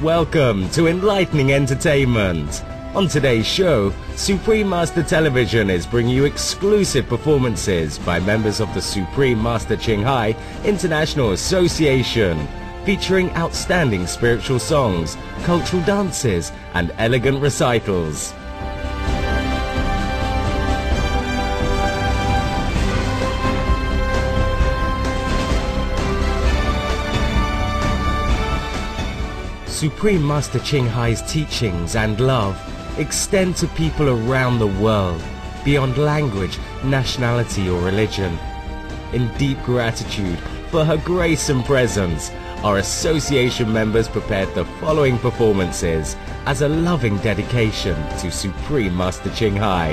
welcome to Enlightening Entertainment. On today's show, Supreme Master Television is bringing you exclusive performances by members of the Supreme Master Ching Hai International Association, featuring outstanding spiritual songs, cultural dances, and elegant recitals. Supreme Master Ching Hai's teachings and love extend to people around the world, beyond language, nationality or religion. In deep gratitude for her grace and presence, our association members prepared the following performances as a loving dedication to Supreme Master Ching Hai.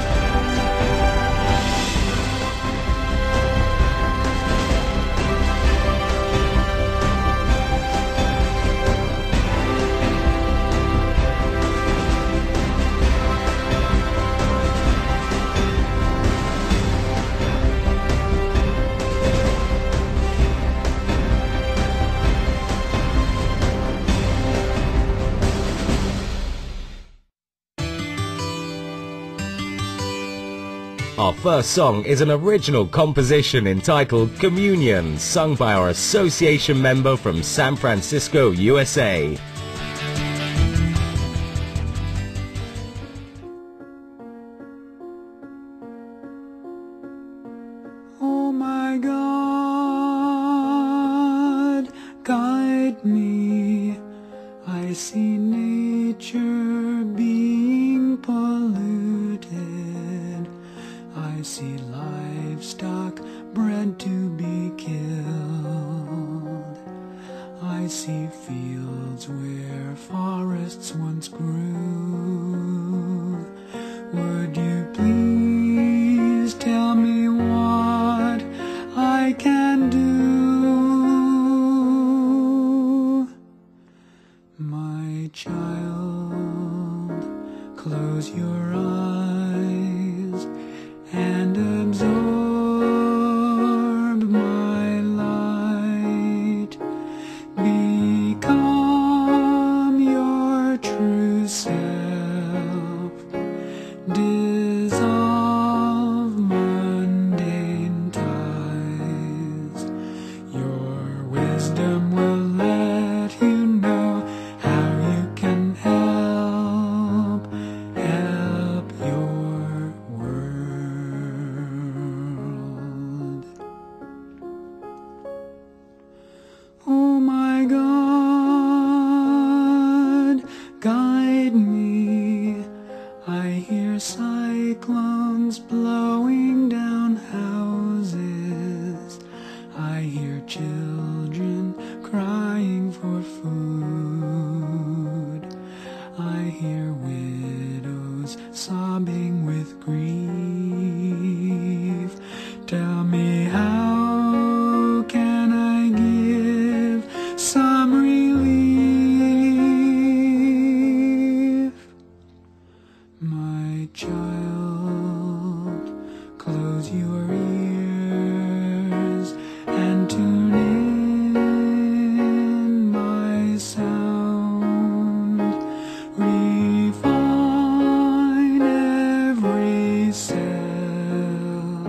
Our first song is an original composition entitled Communion, sung by our association member from San Francisco, USA. Oh my God, guide me. I see nature being polluted. I see livestock bred to be killed. I see fields where forests once grew. Would you please tell me what I can do? My child, close your eyes and absorb my light. Become your true self. Dissolve mundane ties. Your wisdom will let you know how you can help your world. Oh my God, guide me. I hear cyclones blowing down houses. I hear children crying for food. I hear widows sobbing with grief. Tell me, how can I give some relief? My child, close your ears and tune in my sound. Refine every cell.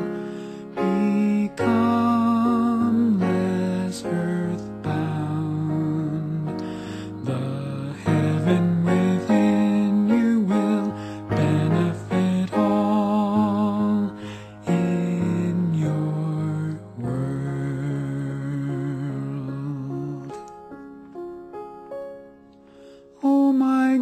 Become less earthbound. The heaven within you will benefit all in your world. Oh my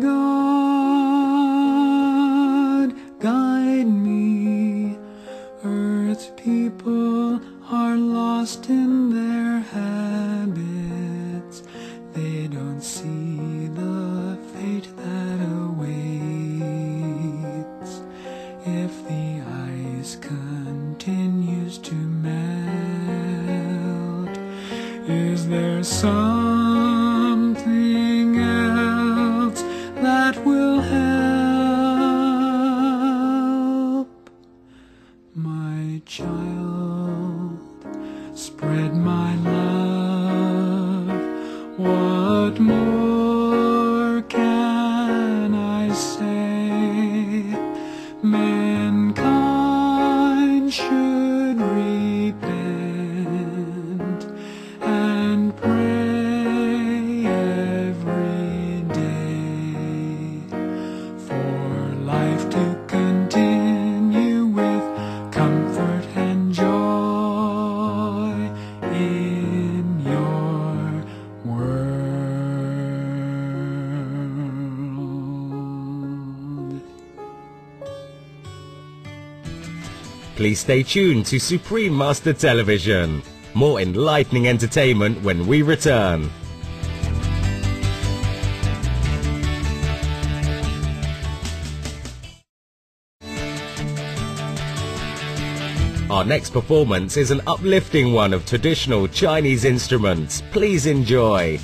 God, guide me. Earth's people are lost in their habits. They don't see the fate that awaits if the ice continues to melt. Is there something else that will help? My child, spread my love. What more mankind should repent and pray every day for life to continue with comfort and joy in your world. Please stay tuned to Supreme Master Television. More enlightening entertainment when we return. Our next performance is an uplifting one of traditional Chinese instruments. Please enjoy.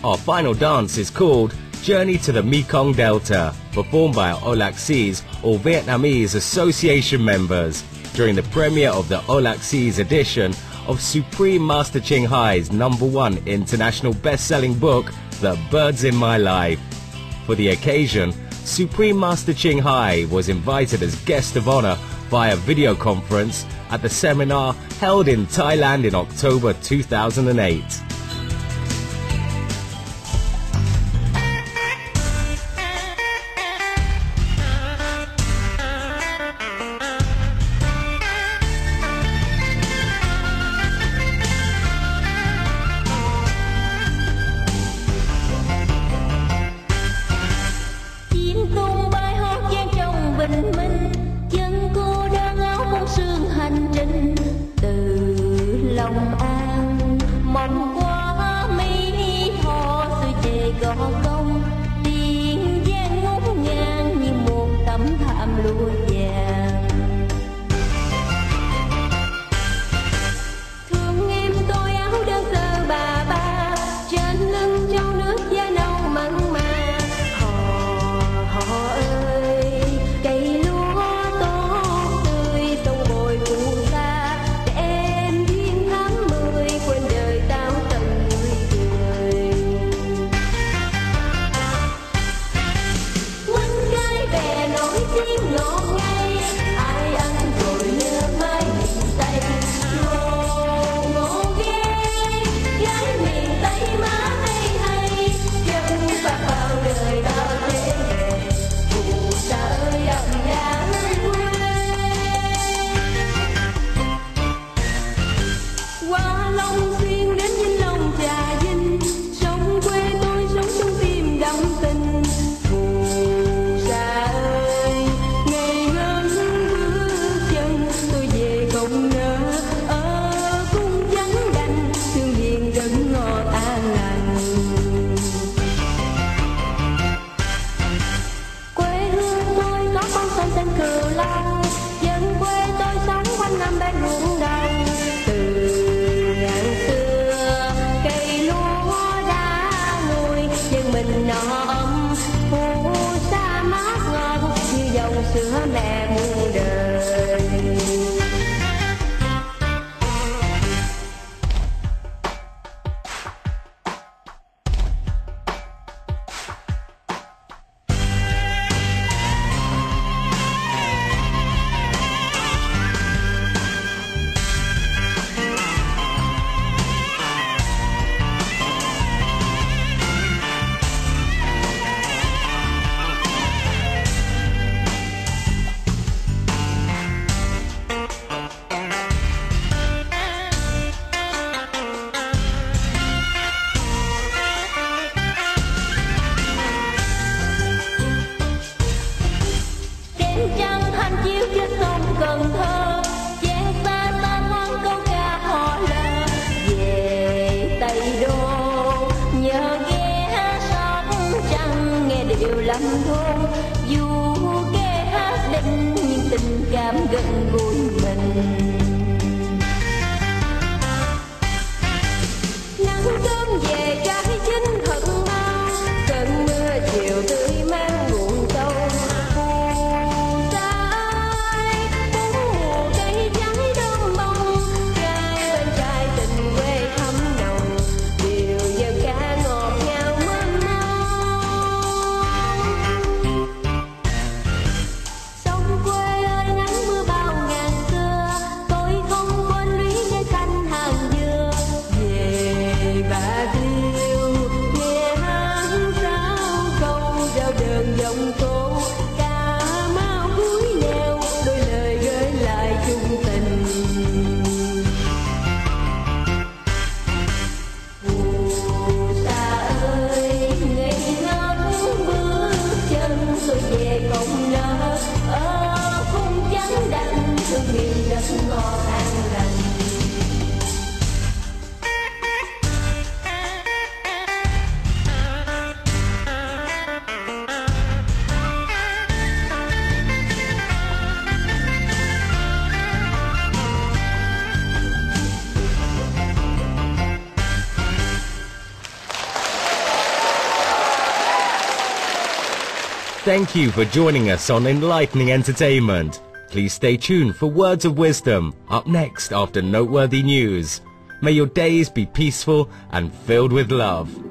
Our final dance is called Journey to the Mekong Delta, performed by our Olaxese or Vietnamese Association members during the premiere of the Olaxese edition of Supreme Master Ching Hai's #1 international best-selling book, The Birds in My Life. For the occasion, Supreme Master Ching Hai was invited as guest of honor via video conference at the seminar held in Thailand in October 2008. Sông quê ơi nắng mưa bao ngàn xưa, Thank you for joining us on Enlightening Entertainment. Please stay tuned for Words of Wisdom up next after Noteworthy News. May your days be peaceful and filled with love.